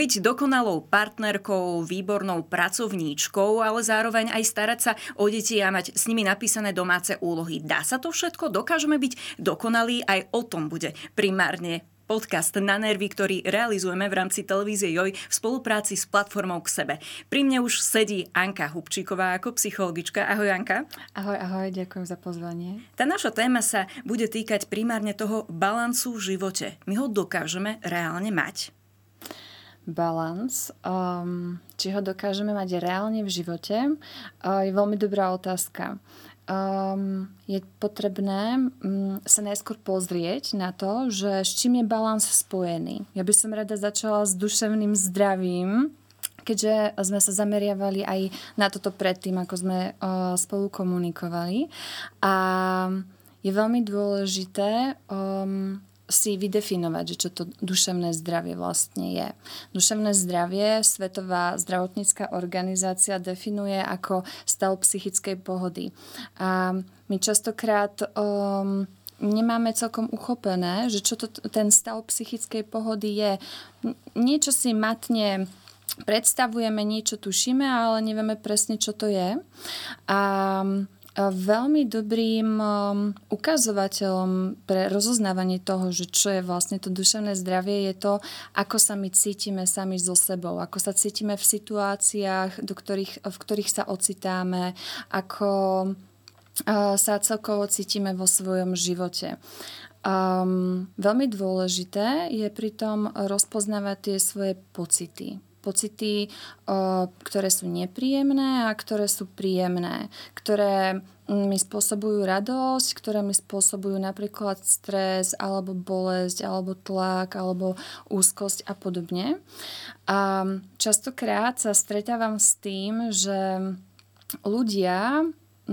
Byť dokonalou partnerkou, výbornou pracovníčkou, ale zároveň aj starať sa o deti a mať s nimi napísané domáce úlohy. Dá sa to všetko? Dokážeme byť dokonalí? Aj o tom bude primárne podcast Na nervy, ktorý realizujeme v rámci televízie JOJ v spolupráci s platformou K sebe. Pri mne už sedí Anka Hubčíková ako psychologička. Ahoj, Anka. Ahoj, ďakujem za pozvanie. Tá naša téma sa bude týkať primárne toho balansu v živote. My ho dokážeme reálne mať? Balans. Či ho dokážeme mať reálne v živote, je veľmi dobrá otázka. Je potrebné sa najskôr pozrieť na to, že s čím je balans spojený. Ja by som rada začala s duševným zdravím, keďže sme sa zameriavali aj na toto predtým, ako sme spolu komunikovali. A je veľmi dôležité si vydefinovať, že čo to duševné zdravie vlastne je. Duševné zdravie Svetová zdravotnícka organizácia definuje ako stav psychickej pohody. A my častokrát nemáme celkom uchopené, že čo to ten stav psychickej pohody je. Niečo si matne predstavujeme, niečo tušíme, ale nevieme presne, čo to je. A veľmi dobrým ukazovateľom pre rozoznávanie toho, že čo je vlastne to duševné zdravie, je to, ako sa my cítime sami so sebou, ako sa cítime v situáciách, v ktorých sa ocitáme, ako sa celkovo cítime vo svojom živote. Veľmi dôležité je pritom rozpoznávať tie svoje pocity. Pocity, ktoré sú nepríjemné a ktoré sú príjemné, ktoré mi spôsobujú radosť, ktoré mi spôsobujú napríklad stres, alebo bolesť, alebo tlak, alebo úzkosť a podobne. A častokrát sa stretávam s tým, že ľudia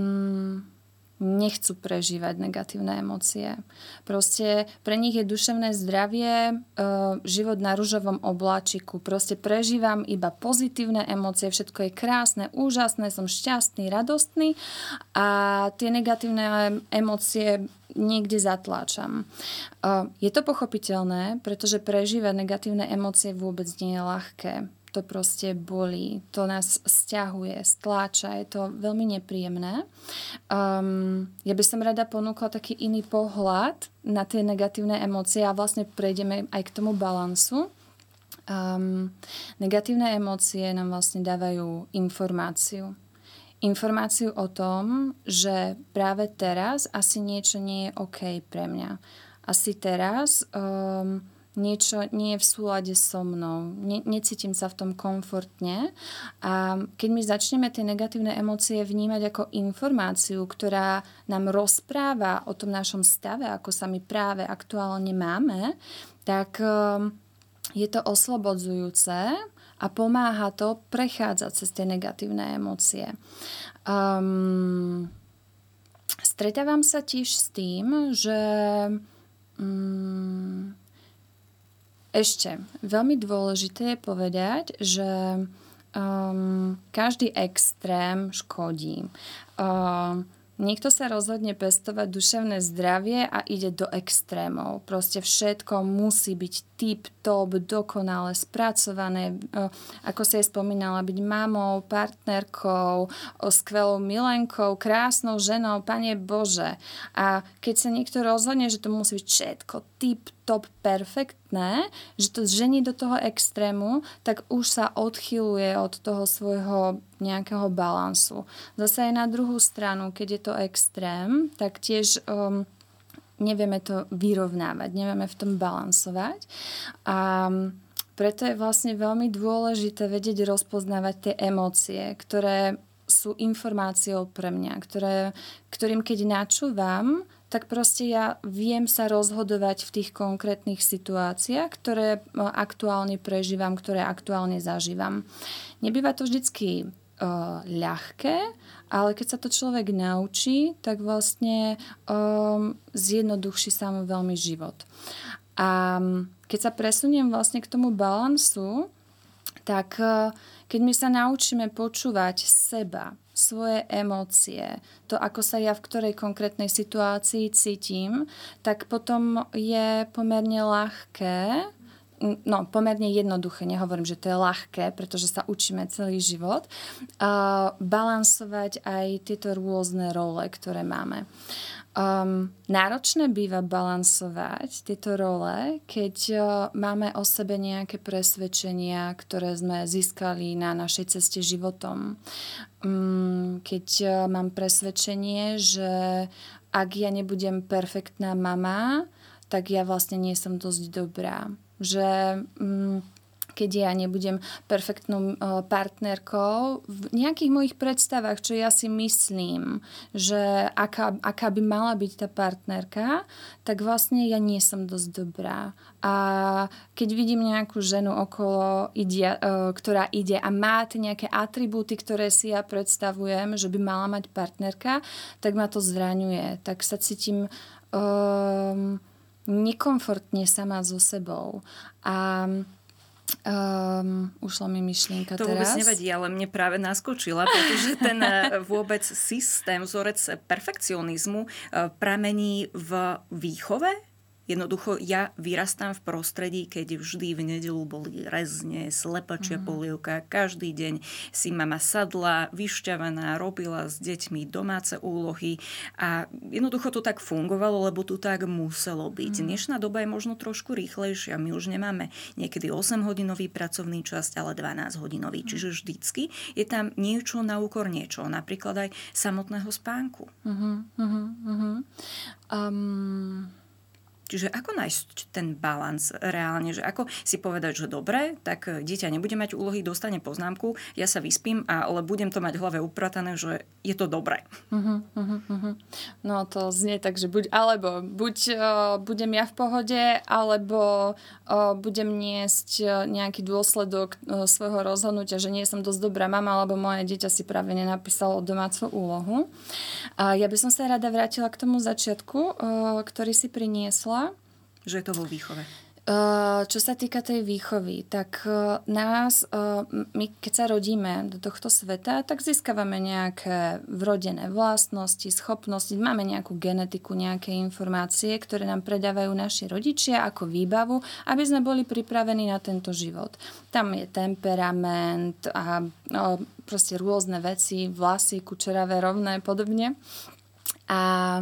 nechcú prežívať negatívne emócie. Proste pre nich je duševné zdravie život na ružovom obláčiku. Proste prežívam iba pozitívne emócie, všetko je krásne, úžasné, som šťastný, radostný a tie negatívne emócie niekde zatláčam. Je to pochopiteľné, pretože prežívať negatívne emócie vôbec nie je ľahké. To proste bolí, to nás sťahuje, stláča, je to veľmi nepríjemné. Ja by som rada ponúkla taký iný pohľad na tie negatívne emócie a vlastne prejdeme aj k tomu balansu. Negatívne emócie nám vlastne dávajú informáciu. Informáciu o tom, že práve teraz asi niečo nie je OK pre mňa. Asi teraz niečo nie je v súlade so mnou. Necítim sa v tom komfortne. A keď my začneme tie negatívne emócie vnímať ako informáciu, ktorá nám rozpráva o tom našom stave, ako sa my práve aktuálne máme, tak je to oslobodzujúce a pomáha to prechádzať cez tie negatívne emócie. Stretávam sa tiež s tým, že ešte veľmi dôležité je povedať, že každý extrém škodí. Niekto sa rozhodne pestovať duševné zdravie a ide do extrémov. Proste všetko musí byť tip-top, dokonale spracované. Ako si aj spomínala, byť mamou, partnerkou, skvelou milenkou, krásnou ženou, Pane Bože. A keď sa niekto rozhodne, že to musí byť všetko tip-top, perfektné, že to žení do toho extrému, tak už sa odchyluje od toho svojho nejakého balansu. Zase aj na druhú stranu, keď je to extrém, tak tiež nevieme to vyrovnávať, nevieme v tom balansovať. A preto je vlastne veľmi dôležité vedieť rozpoznávať tie emócie, ktoré sú informáciou pre mňa, ktorým keď načúvam, tak proste ja viem sa rozhodovať v tých konkrétnych situáciách, ktoré aktuálne prežívam, ktoré aktuálne zažívam. Nebýva to vždycky ľahké, ale keď sa to človek naučí, tak vlastne zjednoduší sa mu veľmi život. A keď sa presuniem vlastne k tomu balansu, tak keď my sa naučíme počúvať seba, svoje emócie, to, ako sa ja v ktorej konkrétnej situácii cítim, tak potom je pomerne ľahké pomerne jednoduché, nehovorím, že to je ľahké, pretože sa učíme celý život, balansovať aj tieto rôzne role, ktoré máme. Náročné býva balansovať tieto role, keď máme o sebe nejaké presvedčenia, ktoré sme získali na našej ceste životom. Keď mám presvedčenie, že ak ja nebudem perfektná mama, tak ja vlastne nie som dosť dobrá. Že keď ja nebudem perfektnou partnerkou v nejakých mojich predstavách, čo ja si myslím, že aká by mala byť tá partnerka, tak vlastne ja nie som dosť dobrá. A keď vidím nejakú ženu okolo, ktorá ide a má nejaké atribúty, ktoré si ja predstavujem, že by mala mať partnerka, tak ma to zraňuje. Tak sa cítim nekomfortne sama so sebou. A ušla mi myšlienka to teraz. To vôbec nevadí, ale mne práve naskočila, pretože ten vôbec systém, vzorec perfekcionizmu pramení v výchove. Jednoducho ja vyrastám v prostredí, keď vždy v nedeľu boli rezne, slepačia polievka. Každý deň si mama sadla, vyšťavaná, robila s deťmi domáce úlohy a jednoducho to tak fungovalo, lebo tu tak muselo byť. Dnešná doba je možno trošku rýchlejšia. My už nemáme niekedy 8-hodinový pracovný čas, ale 12-hodinový. Čiže vždycky je tam niečo na úkor niečo. Napríklad aj samotného spánku. Čiže ako nájsť ten balans reálne? Že ako si povedať, že dobre, tak dieťa nebude mať úlohy, dostane poznámku, ja sa vyspím, ale budem to mať v hlave upratané, že je to dobré. No to znie tak, že buď budem ja v pohode, alebo budem niesť nejaký dôsledok svojho rozhodnutia, že nie som dosť dobrá mama, alebo moje dieťa si práve nenapísalo domácu úlohu. Ja by som sa rada vrátila k tomu začiatku, ktorý si priniesla. Že je to vo výchove. Čo sa týka tej výchovy, tak my keď sa rodíme do tohto sveta, tak získavame nejaké vrodené vlastnosti, schopnosti, máme nejakú genetiku, nejaké informácie, ktoré nám predávajú naši rodičia ako výbavu, aby sme boli pripravení na tento život. Tam je temperament a proste rôzne veci, vlasy, kučeravé, rovné, podobne. A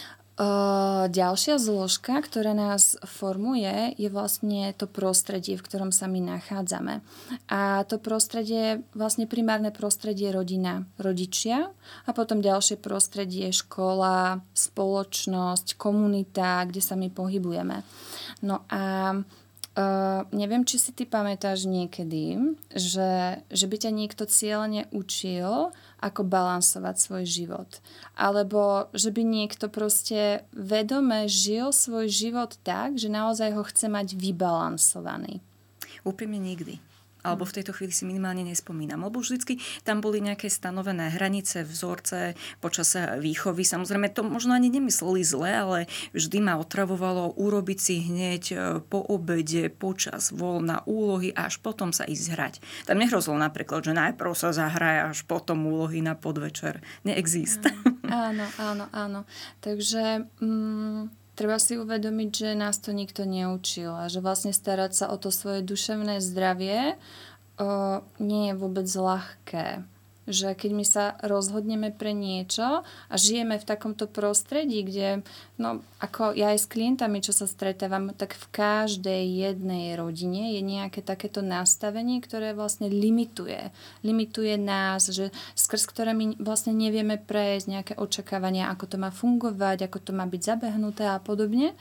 ďalšia zložka, ktorá nás formuje, je vlastne to prostredie, v ktorom sa my nachádzame. A to prostredie, vlastne primárne prostredie rodina, rodičia a potom ďalšie prostredie škola, spoločnosť, komunita, kde sa my pohybujeme. No a neviem, či si ty pamätáš niekedy, že by ťa niekto cieľene učil, ako balansovať svoj život. Alebo že by niekto proste vedome žil svoj život tak, že naozaj ho chce mať vybalansovaný. Úprimne nikdy. Alebo v tejto chvíli si minimálne nespomínam. Lebo vždycky tam boli nejaké stanovené hranice, vzorce počas výchovy. Samozrejme, to možno ani nemysleli zle, ale vždy ma otravovalo urobiť si hneď po obede, počas voľna úlohy a až potom sa ísť hrať. Tam nehrozilo napríklad, že najprv sa zahraje, až potom úlohy na podvečer. Neexist. Áno. Takže treba si uvedomiť, že nás to nikto neučil a že vlastne starať sa o to svoje duševné zdravie nie je vôbec ľahké. Že keď my sa rozhodneme pre niečo a žijeme v takomto prostredí, kde, ako ja aj s klientami, čo sa stretávam, tak v každej jednej rodine je nejaké takéto nastavenie, ktoré vlastne limituje nás, že skrz ktoré my vlastne nevieme prejsť nejaké očakávania, ako to má fungovať, ako to má byť zabehnuté a podobne.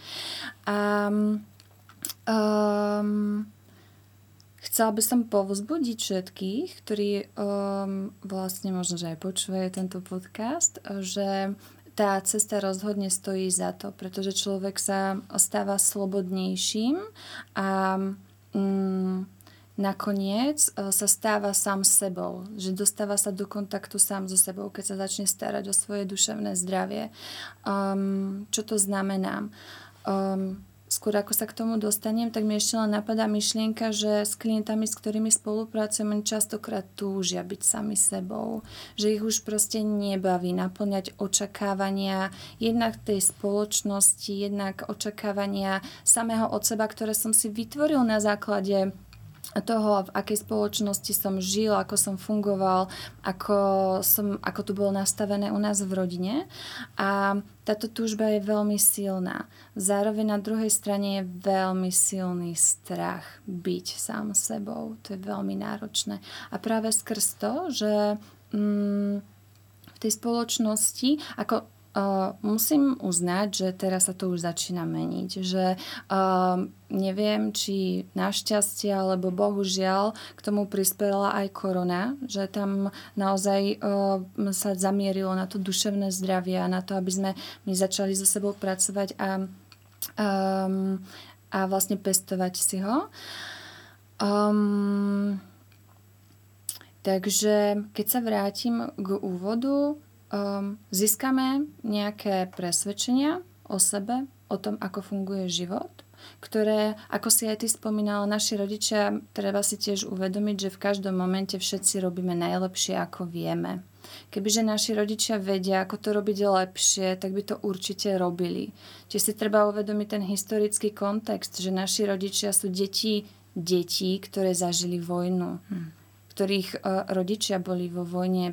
Chcela by som povzbudiť všetkých, ktorí vlastne možno, že aj počúvajú tento podcast, že tá cesta rozhodne stojí za to, pretože človek sa stáva slobodnejším a nakoniec sa stáva sám sebou, že dostáva sa do kontaktu sám so sebou, keď sa začne starať o svoje duševné zdravie. Čo to znamená? skôr ako sa k tomu dostanem, tak mi ešte len napadá myšlienka, že s klientami, s ktorými spolupracujem, oni častokrát túžia byť sami sebou. Že ich už proste nebaví naplňať očakávania jednak tej spoločnosti, jednak očakávania samého od seba, ktoré som si vytvoril na základe toho, v akej spoločnosti som žil, ako som fungoval, ako to bolo nastavené u nás v rodine. A táto túžba je veľmi silná. Zároveň na druhej strane je veľmi silný strach byť sám sebou. To je veľmi náročné. A práve skrz to, že v tej spoločnosti, musím uznať, že teraz sa to už začína meniť, že neviem, či našťastie alebo bohužiaľ k tomu prispela aj korona, že tam naozaj sa zamierilo na to duševné zdravie a na to, aby sme my začali so sebou pracovať a vlastne pestovať si ho. Takže keď sa vrátim k úvodu, získame nejaké presvedčenia o sebe, o tom, ako funguje život, ktoré, ako si aj ty spomínala, naši rodičia, treba si tiež uvedomiť, že v každom momente všetci robíme najlepšie, ako vieme. Kebyže naši rodičia vedia, ako to robiť lepšie, tak by to určite robili. Čiže si treba uvedomiť ten historický kontext, že naši rodičia sú deti, ktoré zažili vojnu, ktorých rodičia boli vo vojne.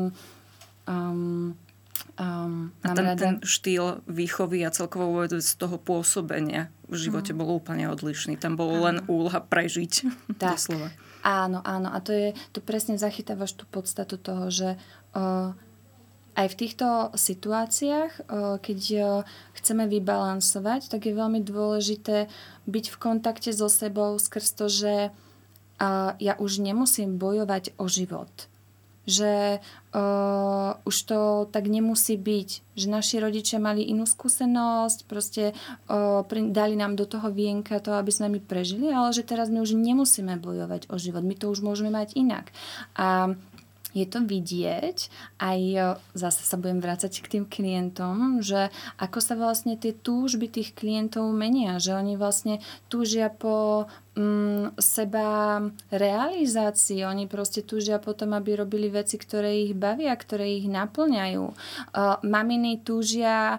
Ten štýl výchovy a celkovo z toho pôsobenia v živote bol úplne odlišný. Tam bolo len úloha prežiť. Tak. Doslova. Áno. A to presne zachytávaš tú podstatu toho, že aj v týchto situáciách, keď chceme vybalansovať, tak je veľmi dôležité byť v kontakte so sebou skrz to, že ja už nemusím bojovať o život. Že už to tak nemusí byť, že naši rodičia mali inú skúsenosť, proste dali nám do toho vienka to, aby sme my prežili, ale že teraz my už nemusíme bojovať o život, my to už môžeme mať inak. A je to vidieť, aj zase sa budem vrácať k tým klientom, že ako sa vlastne tie túžby tých klientov menia, že oni vlastne túžia po seba realizácii, oni proste túžia potom, aby robili veci, ktoré ich bavia, ktoré ich naplňajú. Maminy túžia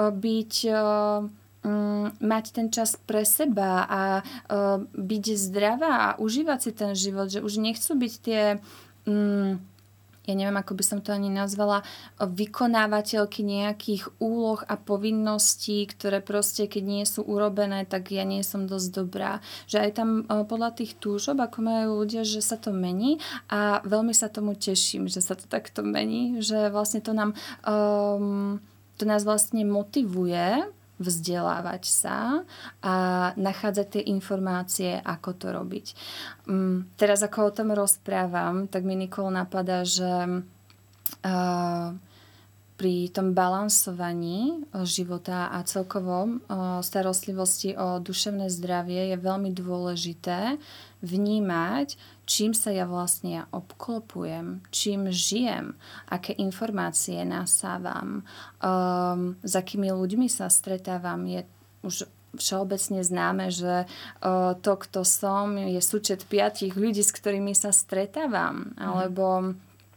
mať ten čas pre seba a byť zdravá a užívať si ten život, že už nechcú byť tie ja neviem, ako by som to ani nazvala, vykonávateľky nejakých úloh a povinností, ktoré proste, keď nie sú urobené, tak ja nie som dosť dobrá. Že aj tam podľa tých túžob, ako majú ľudia, že sa to mení a veľmi sa tomu teším, že sa to takto mení, že vlastne to nás vlastne motivuje vzdelávať sa a nachádzať tie informácie, ako to robiť. Teraz, ako o tom rozprávam, tak mi Nikol napadá, že pri tom balansovaní života a celkovom starostlivosti o duševné zdravie je veľmi dôležité vnímať, čím sa ja vlastne obklopujem, čím žijem, aké informácie nasávam, s akými ľuďmi sa stretávam. Je už všeobecne známe, že to, kto som, je súčet 5 ľudí, s ktorými sa stretávam. Alebo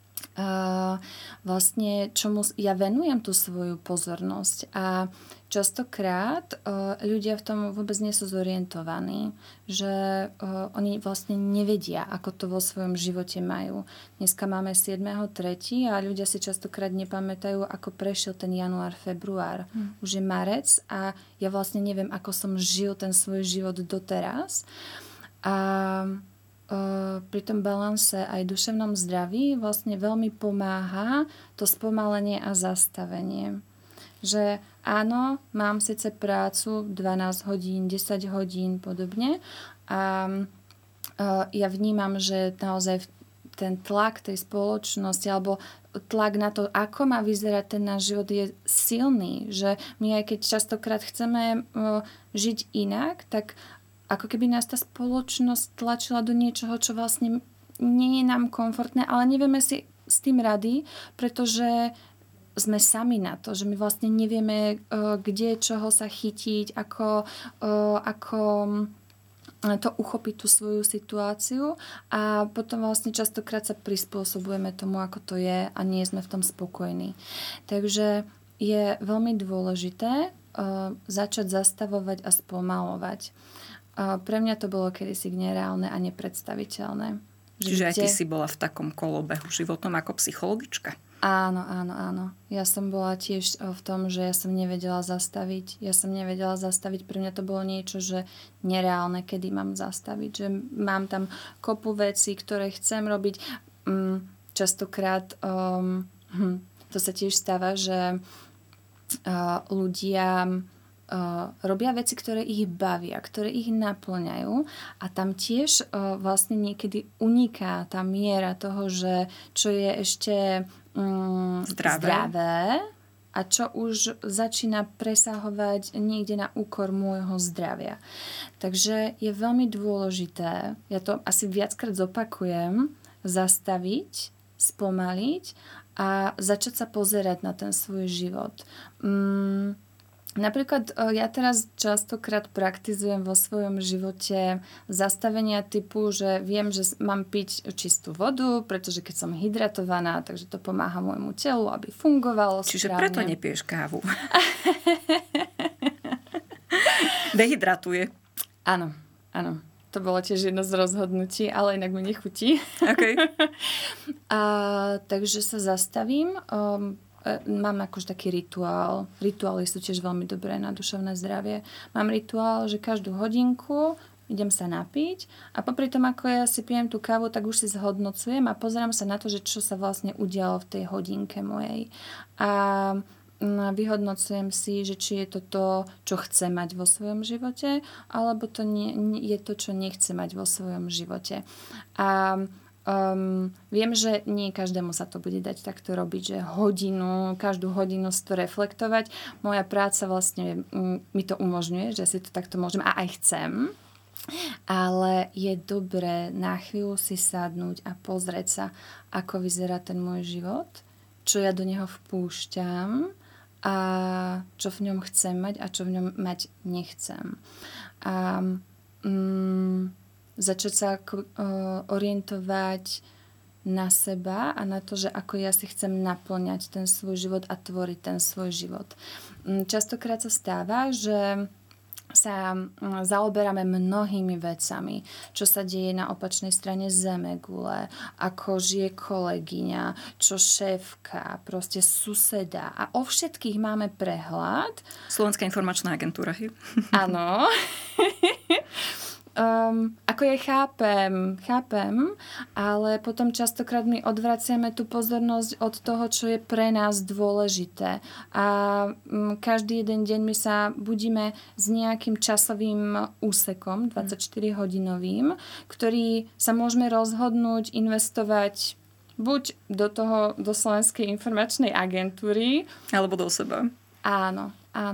vlastne čomu ja venujem tú svoju pozornosť. A častokrát ľudia v tom vôbec nie sú zorientovaní, že oni vlastne nevedia, ako to vo svojom živote majú. Dneska máme 7.3. a ľudia si častokrát nepamätajú, ako prešiel ten január, február. Už je marec a ja vlastne neviem, ako som žil ten svoj život doteraz. A pri tom balanse aj duševnom zdraví vlastne veľmi pomáha to spomalenie a zastavenie. Že áno, mám síce prácu 12 hodín, 10 hodín podobne a ja vnímam, že naozaj ten tlak tej spoločnosti alebo tlak na to, ako má vyzerať ten náš život, je silný. Že my aj keď častokrát chceme žiť inak, tak ako keby nás tá spoločnosť tlačila do niečoho, čo vlastne nie je nám komfortné, ale nevieme si s tým rady, pretože sme sami na to, že my vlastne nevieme, kde čoho sa chytiť, ako to uchopiť tú svoju situáciu a potom vlastne častokrát sa prispôsobujeme tomu, ako to je a nie sme v tom spokojní. Takže je veľmi dôležité začať zastavovať a spomalovať. Pre mňa to bolo kedysi nereálne a nepredstaviteľné. Čiže aj ty si bola v takom kolobehu životnom ako psychologička? Áno. Ja som bola tiež v tom, že ja som nevedela zastaviť. Pre mňa to bolo niečo, že nereálne, kedy mám zastaviť. Že mám tam kopu vecí, ktoré chcem robiť. Častokrát to sa tiež stáva, že ľudia robia veci, ktoré ich bavia, ktoré ich naplňajú a tam tiež vlastne niekedy uniká tá miera toho, že čo je ešte zdravé a čo už začína presahovať niekde na úkor môjho zdravia. Takže je veľmi dôležité, ja to asi viackrát zopakujem, zastaviť, spomaliť a začať sa pozerať na ten svoj život. Napríklad ja teraz častokrát praktizujem vo svojom živote zastavenia typu, že viem, že mám piť čistú vodu, pretože keď som hydratovaná, takže to pomáha môjmu telu, aby fungovalo správne. Čiže preto nepiješ kávu. Dehydratuje. Áno. To bolo tiež jedno z rozhodnutí, ale inak mi nechutí. Okay. Takže sa zastavím. Mám akože taký rituál. Rituály sú tiež veľmi dobré na duševné zdravie. Mám rituál, že každú hodinku idem sa napiť a popri tom, ako ja si pijem tú kávu, tak už si zhodnocujem a pozerám sa na to, že čo sa vlastne udialo v tej hodinke mojej. A vyhodnocujem si, že či je to to, čo chcem mať vo svojom živote, alebo to je to, čo nechcem mať vo svojom živote. A viem, že nie každému sa to bude dať takto robiť, že každú hodinu si to reflektovať. Moja práca vlastne mi to umožňuje, že si to takto môžem a aj chcem. Ale je dobré na chvíľu si sadnúť a pozrieť sa, ako vyzerá ten môj život, čo ja do neho vpúšťam a čo v ňom chcem mať a čo v ňom mať nechcem. A začať sa orientovať na seba a na to, že ako ja si chcem naplňať ten svoj život a tvoriť ten svoj život. Častokrát sa stáva, že sa zaoberáme mnohými vecami, čo sa deje na opačnej strane zemegule, ako žije kolegyňa, čo šéfka, proste suseda a o všetkých máme prehľad. Slovenská informačná agentúra. Áno. Ako je chápem, ale potom častokrát my odvraciame tú pozornosť od toho, čo je pre nás dôležité. A každý jeden deň my sa budíme s nejakým časovým úsekom, 24-hodinovým, ktorý sa môžeme rozhodnúť investovať buď do Slovenskej informačnej agentúry, alebo do seba. Áno.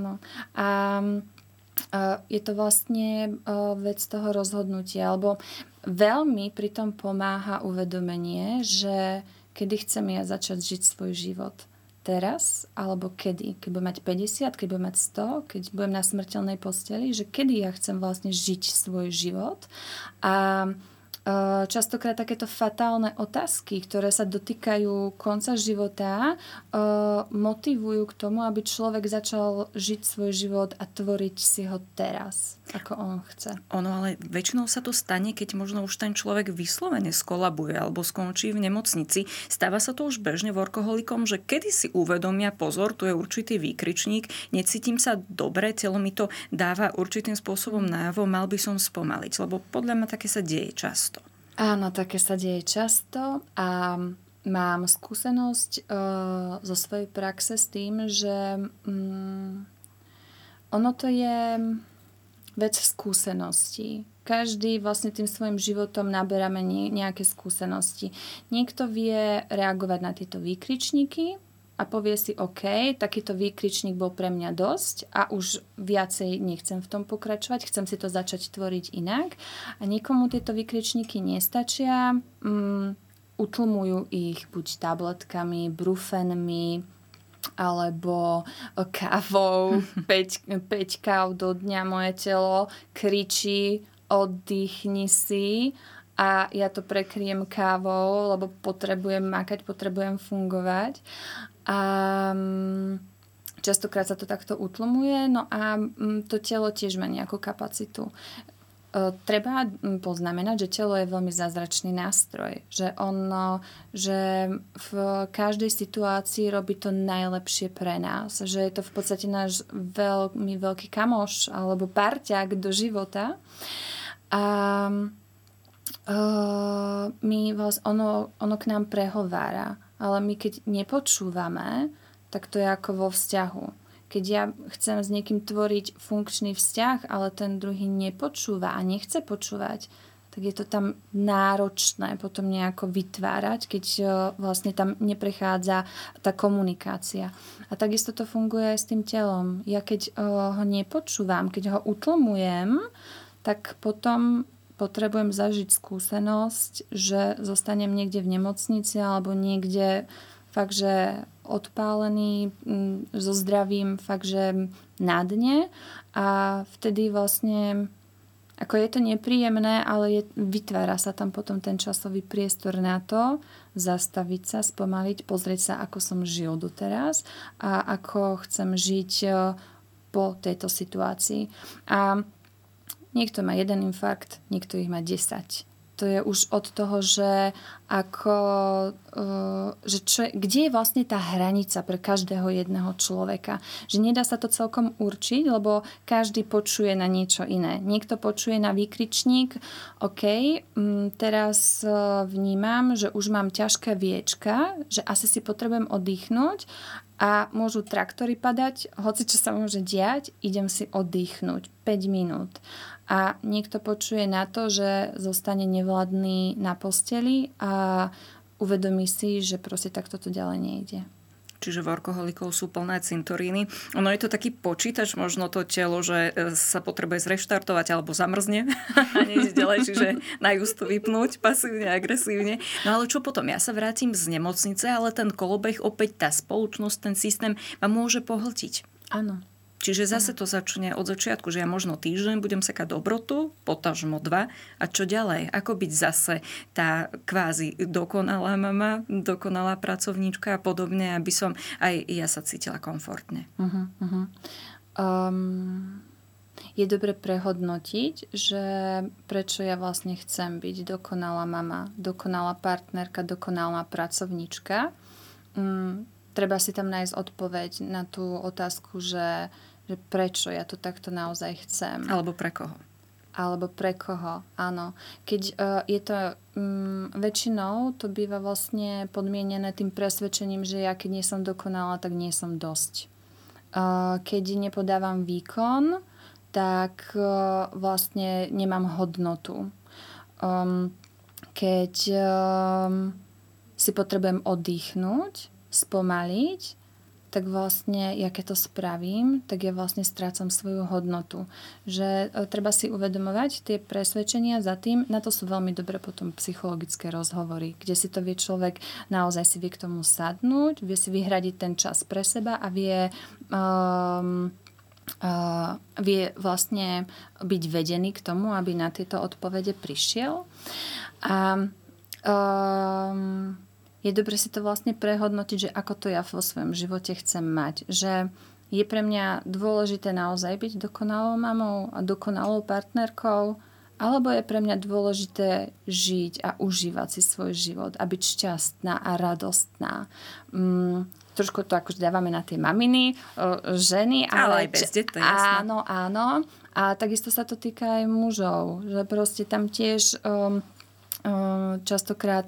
Je to vlastne vec toho rozhodnutia, alebo veľmi pri tom pomáha uvedomenie, že kedy chcem ja začať žiť svoj život. Teraz, alebo kedy? Keď budem mať 50, keď budem mať 100, keď budem na smrteľnej posteli, že kedy ja chcem vlastne žiť svoj život. A častokrát takéto fatálne otázky, ktoré sa dotýkajú konca života, motivujú k tomu, aby človek začal žiť svoj život a tvoriť si ho teraz, ako on chce. Ono, ale väčšinou sa to stane, keď možno už ten človek vyslovene skolabuje alebo skončí v nemocnici. Stáva sa to už bežne workoholikom, že kedy si uvedomia, pozor, tu je určitý výkričník, necítim sa dobre, telo mi to dáva určitým spôsobom najavo, mal by som spomaliť, lebo podľa mňa také sa deje často. Áno, také sa deje často a mám skúsenosť zo svojej praxe s tým, že ono to je vec skúseností. Každý vlastne tým svojim životom naberáme nejaké skúsenosti. Niekto vie reagovať na tieto výkričníky a povie si, OK, takýto výkričník bol pre mňa dosť a už viacej nechcem v tom pokračovať, chcem si to začať tvoriť inak. A niekomu tieto výkričníky nestačia, utlmujú ich buď tabletkami, brufenmi, alebo kávou, 5 káv do dňa moje telo kričí, oddychni si a ja to prekryjem kávou, lebo potrebujem makať, potrebujem fungovať. A častokrát sa to takto utlmuje, no a to telo tiež má nejakú kapacitu. Treba poznamenať, že telo je veľmi zázračný nástroj, že v každej situácii robí to najlepšie pre nás, že je to v podstate náš veľmi veľký kamoš alebo parťák do života a ono k nám prehovára, ale my keď nepočúvame, tak to je ako vo vzťahu. Keď ja chcem s niekým tvoriť funkčný vzťah, ale ten druhý nepočúva a nechce počúvať, tak je to tam náročné potom nejako vytvárať, keď vlastne tam neprechádza tá komunikácia. A takisto to funguje aj s tým telom. Ja keď ho nepočúvam, keď ho utlmujem, tak potom potrebujem zažiť skúsenosť, že zostanem niekde v nemocnici alebo niekde fakt, že odpálený, so zdravím fakt, že na dne a vtedy vlastne ako je to nepríjemné, ale vytvára sa tam potom ten časový priestor na to zastaviť sa, spomaliť, pozrieť sa, ako som žil doteraz a ako chcem žiť po tejto situácii. A niekto má 1 infarkt, niekto ich má 10. To je už od toho, že kde je vlastne tá hranica pre každého jedného človeka. Že nedá sa to celkom určiť, lebo každý počuje na niečo iné. Niekto počuje na výkričník, OK, teraz vnímam, že už mám ťažké viečka, že asi si potrebujem oddychnúť a môžu traktory padať, hoci čo sa môže diať, idem si oddychnúť 5 minút. A niekto počuje na to, že zostane nevladný na posteli a uvedomí si, že proste takto to ďalej nejde. Čiže workoholikov sú plné cintoríny. Ono je to taký počítač, možno to telo, že sa potrebuje zreštartovať alebo zamrzne a nejde ďalej, čiže na justu vypnúť pasívne, agresívne. No ale čo potom? Ja sa vrátim z nemocnice, ale ten kolobeh, opäť tá spoločnosť, ten systém ma môže pohltiť. Áno. Čiže zase to začne od začiatku, že ja možno týždeň budem sekať dobrotu, potažmo 2 a čo ďalej? Ako byť zase tá kvázi dokonalá mama, dokonalá pracovníčka a podobne, aby som aj ja sa cítila komfortne. Je dobre prehodnotiť, že prečo ja vlastne chcem byť dokonalá mama, dokonalá partnerka, dokonalá pracovníčka. Treba si tam nájsť odpoveď na tú otázku, že prečo ja to takto naozaj chcem. Alebo pre koho. Alebo pre koho, áno. Keď je to väčšinou, to býva vlastne podmienené tým presvedčením, že ja keď nie som dokonalá, tak nie som dosť. Keď nepodávam výkon, tak vlastne nemám hodnotu. Keď si potrebujem oddychnúť, spomaliť, tak vlastne, ja keď to spravím, tak ja vlastne strácam svoju hodnotu. Že treba si uvedomovať tie presvedčenia za tým, na to sú veľmi dobré potom psychologické rozhovory, kde si to vie človek, naozaj si vie k tomu sadnúť, vie si vyhradiť ten čas pre seba a vie vlastne byť vedený k tomu, aby na tieto odpovede prišiel. A je dobre si to vlastne prehodnotiť, že ako to ja vo svojom živote chcem mať. Že je pre mňa dôležité naozaj byť dokonalou mamou a dokonalou partnerkou, alebo je pre mňa dôležité žiť a užívať si svoj život a byť šťastná a radostná. Trošku to akože dávame na tie maminy, ženy. Ale aj bez detí, jasné. Áno. A takisto sa to týka aj mužov. Že proste tam tiež častokrát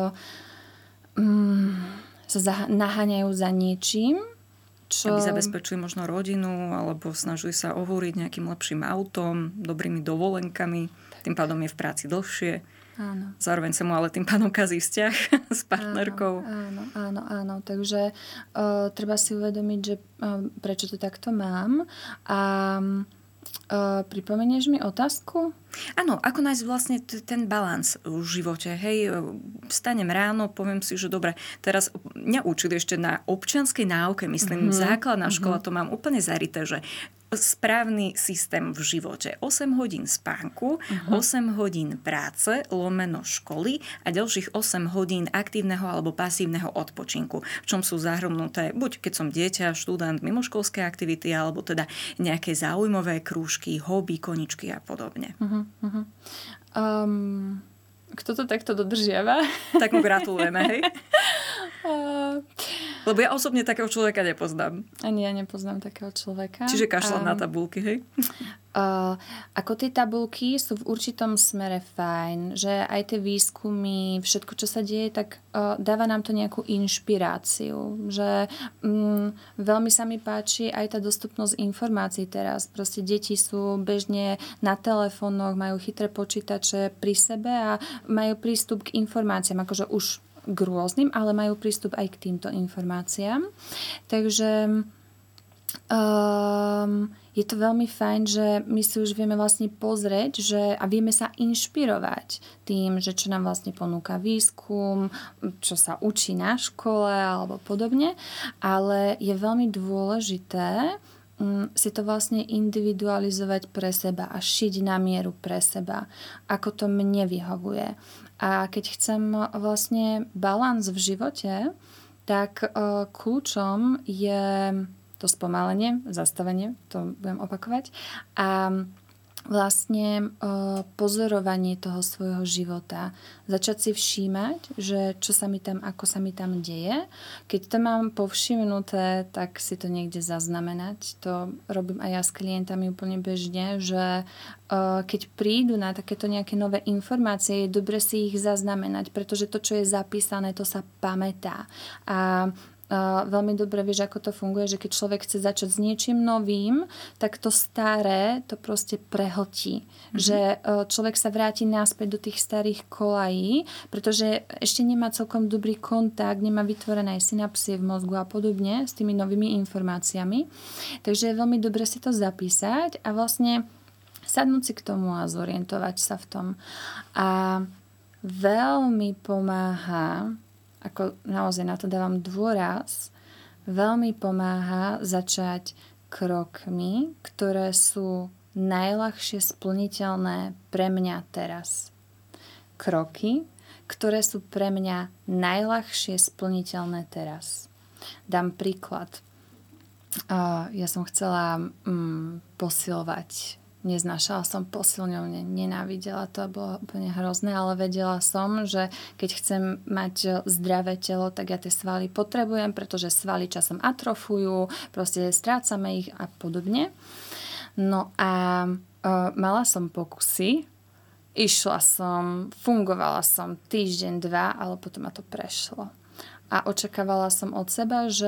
sa naháňajú za niečím, čo... Aby zabezpečili možno rodinu, alebo snažili sa ohúriť nejakým lepším autom, dobrými dovolenkami, tým pádom je v práci dlhšie. Áno. Zároveň sa mu ale tým pádom kazí vzťah s partnerkou. Áno. Takže treba si uvedomiť, že prečo to takto mám. A Pripomenieš mi otázku? Áno, ako nájsť vlastne ten balans v živote. Hej, vstanem ráno, poviem si, že dobre, teraz mňa učili ešte na občianskej náuke, myslím, základná škola, to mám úplne zarité, že správny systém v živote. 8 hodín spánku, 8 hodín práce, lomeno školy a ďalších 8 hodín aktívneho alebo pasívneho odpočinku, v čom sú zahrnuté buď keď som dieťa, študent, mimoškolské aktivity, alebo teda nejaké záujmové krúžky, hobby, koničky a podobne. Kto to takto dodržiava? Tak mu gratulujeme, hej? Lebo ja osobne takého človeka nepoznám. Ani ja nepoznám takého človeka. Čiže kašľam na tabulky, hej? Ako tie tabulky sú v určitom smere fajn, že aj tie výskumy, všetko, čo sa deje, tak dáva nám to nejakú inšpiráciu. Že veľmi sa mi páči aj tá dostupnosť informácií teraz. Proste deti sú bežne na telefónoch, majú chytré počítače pri sebe a majú prístup k informáciám, akože už k rôznym, ale majú prístup aj k týmto informáciám. Takže je to veľmi fajn, že my si už vieme vlastne pozrieť a vieme sa inšpirovať tým, že čo nám vlastne ponúka výskum, čo sa učí na škole alebo podobne, ale je veľmi dôležité si to vlastne individualizovať pre seba a šiť na mieru pre seba, ako to mne vyhovuje. A keď chcem vlastne balans v živote, tak kľúčom je to spomalenie, zastavenie, to budem opakovať, a vlastne pozorovanie toho svojho života. Začať si všímať, že čo sa mi tam, ako sa mi tam deje. Keď to mám povšimnuté, tak si to niekde zaznamenať. To robím aj ja s klientami úplne bežne, že keď prídu na takéto nejaké nové informácie, je dobre si ich zaznamenať, pretože to, čo je zapísané, to sa pamätá. A veľmi dobre vieš, ako to funguje, že keď človek chce začať s niečím novým, tak to staré to proste prehltí. Že človek sa vráti naspäť do tých starých kolají, pretože ešte nemá celkom dobrý kontakt, nemá vytvorené synapsie v mozgu a podobne s tými novými informáciami. Takže je veľmi dobre si to zapísať a vlastne sadnúť si k tomu a zorientovať sa v tom. A veľmi pomáha, ako naozaj na to dávam dôraz, veľmi pomáha začať krokmi, ktoré sú najľahšie splniteľné pre mňa teraz. Kroky, ktoré sú pre mňa najľahšie splniteľné teraz. Dám príklad. Ja som chcela posilovať. Neznášala som posilňovne, nenávidela to, bolo úplne hrozné, ale vedela som, že keď chcem mať zdravé telo, tak ja tie svaly potrebujem, pretože svaly časom atrofujú, proste strácame ich a podobne. No a mala som pokusy, išla som, fungovala som týždeň, 2, ale potom ma to prešlo. A očakávala som od seba, že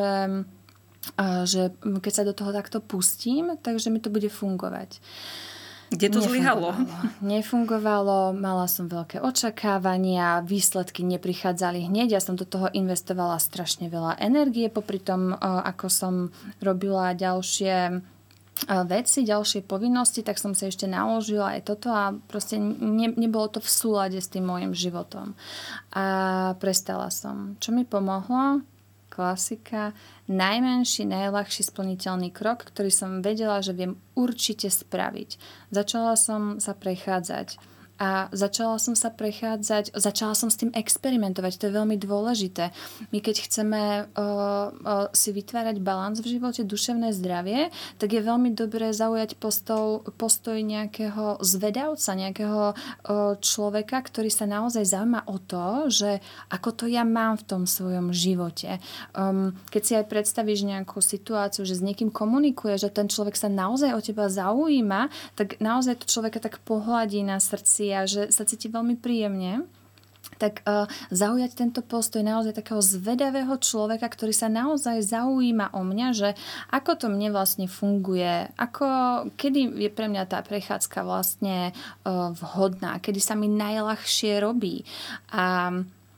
keď sa do toho takto pustím, takže mi to bude fungovať. Kde to zlyhalo? Nefungovalo, mala som veľké očakávania, výsledky neprichádzali hneď, ja som do toho investovala strašne veľa energie, popri tom, ako som robila ďalšie veci, ďalšie povinnosti, tak som sa ešte naložila aj toto a proste nebolo to v súlade s tým môjim životom. A prestala som. Čo mi pomohlo? Klasika, najmenší, najľahší splniteľný krok, ktorý som vedela, že viem určite spraviť. Začala som sa prechádzať a začala som s tým experimentovať. To je veľmi dôležité. My keď chceme si vytvárať balans v živote, duševné zdravie, tak je veľmi dobré zaujať postoj nejakého zvedavca, nejakého človeka, ktorý sa naozaj zaujíma o to, že ako to ja mám v tom svojom živote. Keď si aj predstavíš nejakú situáciu, že s niekým komunikuje, že ten človek sa naozaj o teba zaujíma, tak naozaj to človeka tak pohľadí na srdci a že sa cíti veľmi príjemne, tak zaujať tento postoj naozaj takého zvedavého človeka, ktorý sa naozaj zaujíma o mňa, že ako to mne vlastne funguje, kedy je pre mňa tá prechádzka vlastne vhodná, kedy sa mi najľahšie robí. A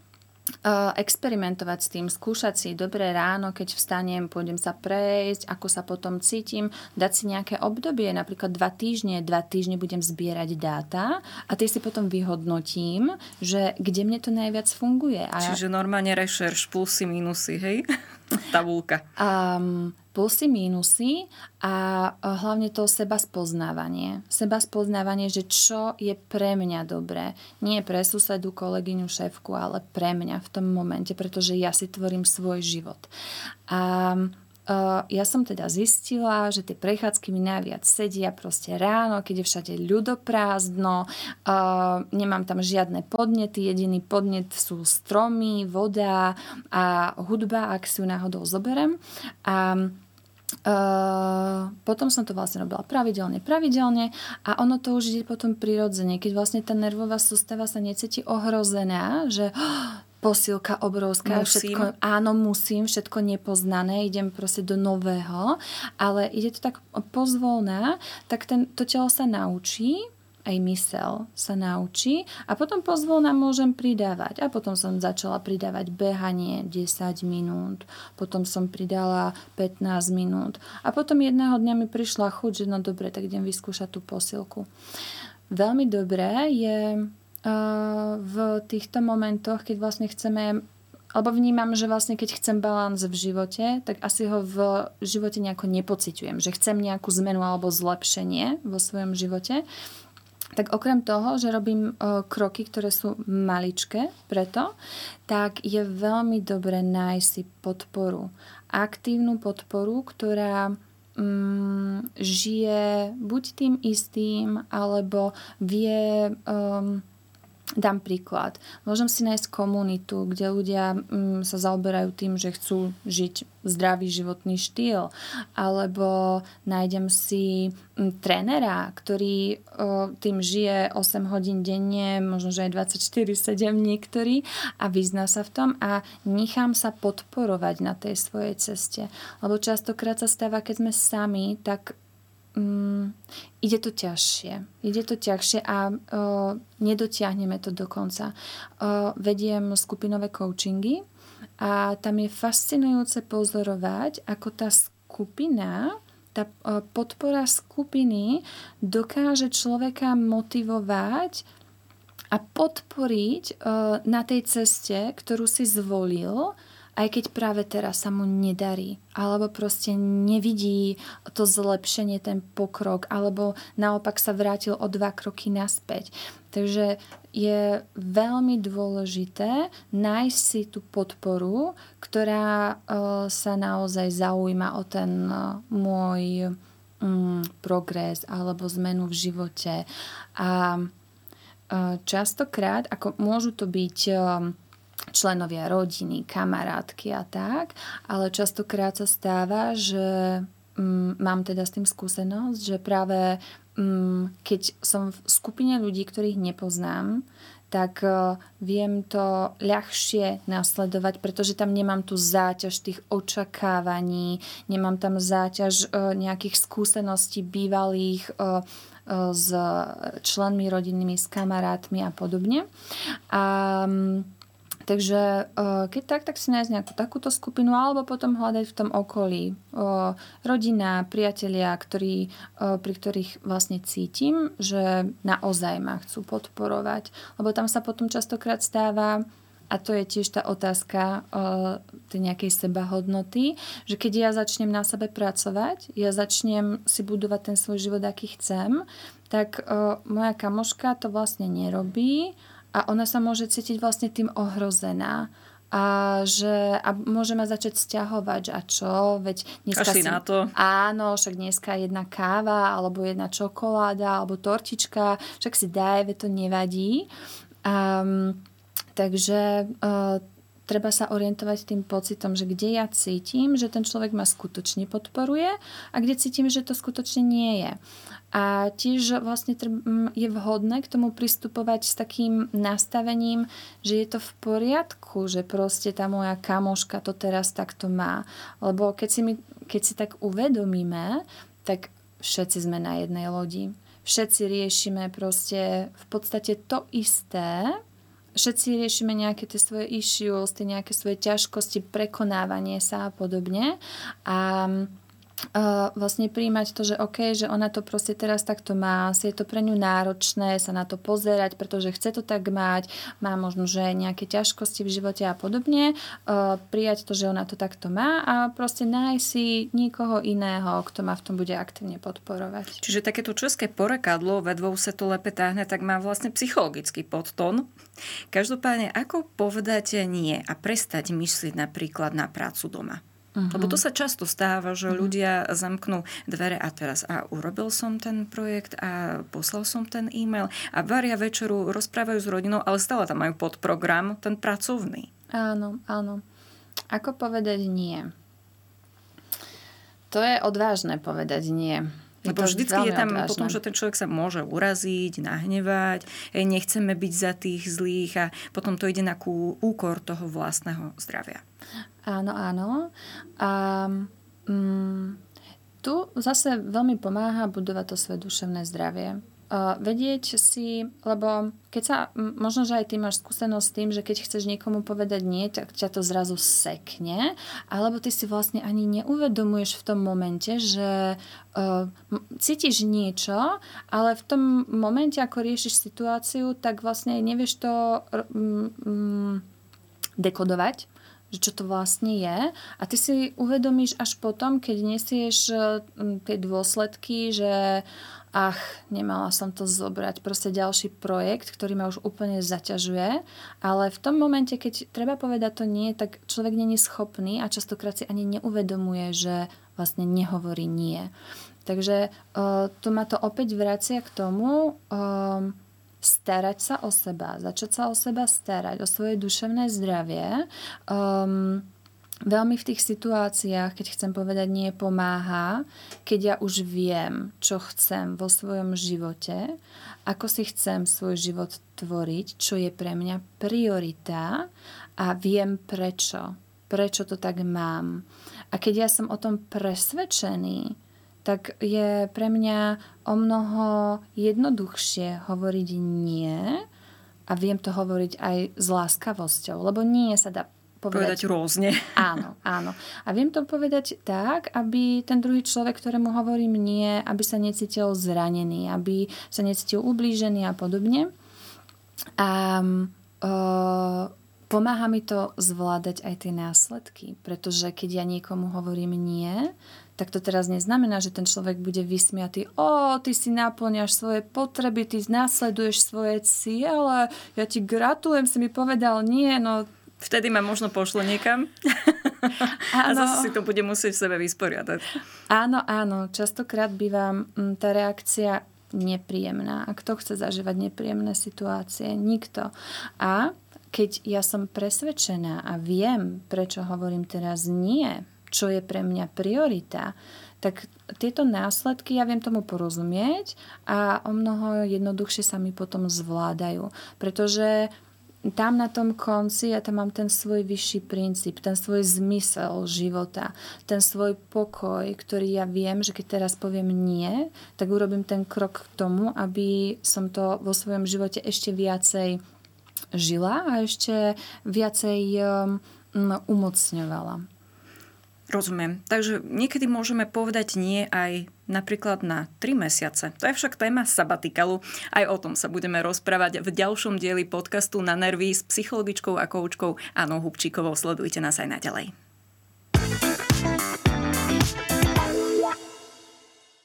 experimentovať s tým, skúšať si dobré ráno, keď vstanem, pôjdem sa prejsť, ako sa potom cítim, dať si nejaké obdobie, napríklad 2 týždne budem zbierať dáta a tie si potom vyhodnotím, že kde mne to najviac funguje. Čiže normálne rešerš, plusy, minusy, hej? Tabulka. Plusy, minusy a hlavne to seba spoznávanie. Seba spoznávanie, že čo je pre mňa dobré. Nie pre susedu, kolegyňu, šéfku, ale pre mňa v tom momente, pretože ja si tvorím svoj život. A ja som teda zistila, že tie prechádzky mi najviac sedia proste ráno, keď je všade ľudoprázdno, nemám tam žiadne podnety, jediný podnet sú stromy, voda a hudba, ak si ju náhodou zoberem. A potom som to vlastne robila pravidelne a ono to už ide potom prirodzene, keď vlastne tá nervová sústava sa necíti ohrozená, že posilka obrovská, všetko, áno, musím, všetko nepoznané, idem proste do nového, ale ide to tak pozvolná, tak to telo sa naučí, aj mysel sa naučí a potom pozvolna môžem pridávať. A potom som začala pridávať behanie 10 minút, potom som pridala 15 minút a potom jedného dňa mi prišla chuť, že no dobre, tak idem vyskúšať tú posilku. Veľmi dobré je v týchto momentoch, keď vlastne chceme, alebo vnímam, že vlastne keď chcem balans v živote, tak asi ho v živote nejako nepociťujem, že chcem nejakú zmenu alebo zlepšenie vo svojom živote. Tak okrem toho, že robím kroky, ktoré sú maličké preto, tak je veľmi dobré nájsť si podporu. Aktívnu podporu, ktorá žije buď tým istým, alebo vie... Dám príklad. Môžem si nájsť komunitu, kde ľudia sa zaoberajú tým, že chcú žiť zdravý životný štýl. Alebo nájdem si trénera, ktorý tým žije 8 hodín denne, možno že aj 24/7 niektorý a vyzná sa v tom a nechám sa podporovať na tej svojej ceste. Lebo častokrát sa stáva, keď sme sami, tak ide to ťažšie a nedotiahneme to do konca. Vediem skupinové coachingy a tam je fascinujúce pozorovať, ako tá skupina, tá podpora skupiny dokáže človeka motivovať a podporiť na tej ceste, ktorú si zvolil, aj keď práve teraz sa mu nedarí, alebo proste nevidí to zlepšenie, ten pokrok, alebo naopak sa vrátil o 2 kroky naspäť. Takže je veľmi dôležité nájsť si tú podporu, ktorá sa naozaj zaujíma o ten môj progres alebo zmenu v živote. A častokrát, ako môžu to byť členovia rodiny, kamarátky a tak, ale častokrát sa stáva, že mám teda s tým skúsenosť, že práve keď som v skupine ľudí, ktorých nepoznám, tak viem to ľahšie nasledovať, pretože tam nemám tú záťaž tých očakávaní, nemám tam záťaž nejakých skúseností bývalých s členmi rodinnými, s kamarátmi a podobne. Takže keď tak si nájsť nejakú takúto skupinu alebo potom hľadať v tom okolí rodina, priatelia, pri ktorých vlastne cítim, že naozaj ma chcú podporovať. Lebo tam sa potom častokrát stáva, a to je tiež tá otázka tej nejakej sebahodnoty, že keď ja začnem na sebe pracovať, ja začnem si budovať ten svoj život, aký chcem, tak moja kamoška to vlastne nerobí a ona sa môže cítiť vlastne tým ohrozená. A môže ma začať sťahovať, že a čo, veď dneska si na to. Áno, však dneska jedna káva, alebo jedna čokoláda, alebo tortička, však si daj, veď to nevadí. Takže treba sa orientovať tým pocitom, že kde ja cítim, že ten človek ma skutočne podporuje a kde cítim, že to skutočne nie je. A tiež vlastne je vhodné k tomu pristupovať s takým nastavením, že je to v poriadku, že proste tá moja kamoška to teraz takto má. Lebo keď si tak uvedomíme, tak všetci sme na jednej lodi. Všetci riešime proste v podstate to isté, všetci riešime nejaké tie svoje issues, tie nejaké svoje ťažkosti, prekonávanie sa a podobne. A vlastne prijímať to, že OK, že ona to proste teraz takto má, si je to pre ňu náročné sa na to pozerať, pretože chce to tak mať, má možno, že nejaké ťažkosti v živote a podobne, prijať to, že ona to takto má a proste nájsť si niekoho iného, kto ma v tom bude aktívne podporovať. Čiže takéto české porekadlo vedvou sa to lepe táhne, tak má vlastne psychologický podtón. Každopádne, ako povedať nie a prestať myslieť napríklad na prácu doma? Lebo to sa často stáva, že ľudia zamknú dvere a teraz urobil som ten projekt a poslal som ten e-mail a varia večeru, rozprávajú s rodinou, ale stále tam majú podprogram, ten pracovný. Áno. Ako povedať nie? To je odvážne povedať nie. Lebo vždycky je tam odvážne. Potom, že ten človek sa môže uraziť, nahnevať, nechceme byť za tých zlých a potom to ide na úkor toho vlastného zdravia. Áno. A tu zase veľmi pomáha budovať to svoje duševné zdravie. Vedieť si, lebo keď sa, možno, že aj ty máš skúsenosť s tým, že keď chceš niekomu povedať nie, tak ťa to zrazu sekne, alebo ty si vlastne ani neuvedomuješ v tom momente, že cítiš niečo, ale v tom momente, ako riešiš situáciu, tak vlastne nevieš to dekodovať, že čo to vlastne je. A ty si uvedomíš až potom, keď nesieš tie dôsledky, že nemala som to zobrať. Proste ďalší projekt, ktorý ma už úplne zaťažuje. Ale v tom momente, keď treba povedať to nie, tak človek není schopný a častokrát si ani neuvedomuje, že vlastne nehovorí nie. Takže tu ma to opäť vracia k tomu, starať sa o seba, začať sa o seba starať, o svoje duševné zdravie. Veľmi v tých situáciách, keď chcem povedať nie, pomáha, keď ja už viem, čo chcem vo svojom živote, ako si chcem svoj život tvoriť, čo je pre mňa priorita a viem prečo to tak mám. A keď ja som o tom presvedčený, tak je pre mňa o mnoho jednoduchšie hovoriť nie a viem to hovoriť aj s láskavosťou, lebo nie sa dá povedať rôzne. Áno. A viem to povedať tak, aby ten druhý človek, ktorému hovorím nie, aby sa necítil zranený, aby sa necítil ublížený a podobne. A pomáha mi to zvládať aj tie následky, pretože keď ja niekomu hovorím nie, tak to teraz neznamená, že ten človek bude vysmiatý. Ty si naplňaš svoje potreby, ty následuješ svoje ciele, ja ti gratulujem, si mi povedal nie, no. Vtedy ma možno pošlo niekam a zase si to bude musieť v sebe vysporiadať. Áno, častokrát býva tá reakcia nepríjemná. A kto chce zažívať nepríjemné situácie? Nikto. A keď ja som presvedčená a viem, prečo hovorím teraz nie, čo je pre mňa priorita, tak tieto následky ja viem tomu porozumieť a o mnoho jednoduchšie sa mi potom zvládajú. Pretože tam na tom konci ja tam mám ten svoj vyšší princíp, ten svoj zmysel života, ten svoj pokoj, ktorý ja viem, že keď teraz poviem nie, tak urobím ten krok k tomu, aby som to vo svojom živote ešte viacej žila a ešte viacej umocňovala. Rozumiem. Takže niekedy môžeme povedať nie aj napríklad na 3 mesiace. To je však téma sabatikalu. Aj o tom sa budeme rozprávať v ďalšom dieli podcastu Na nervy s psychologičkou a koučkou Annou Hubčíkovou. Sledujte nás aj naďalej.